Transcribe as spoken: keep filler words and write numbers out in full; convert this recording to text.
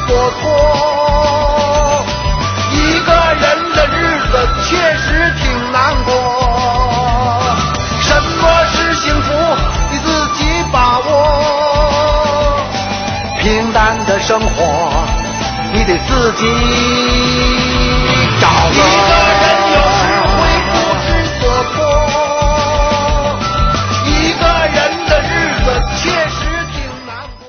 所托。一个人的日子确实挺难过，什么是幸福你自己把握，平淡的生活你得自己找个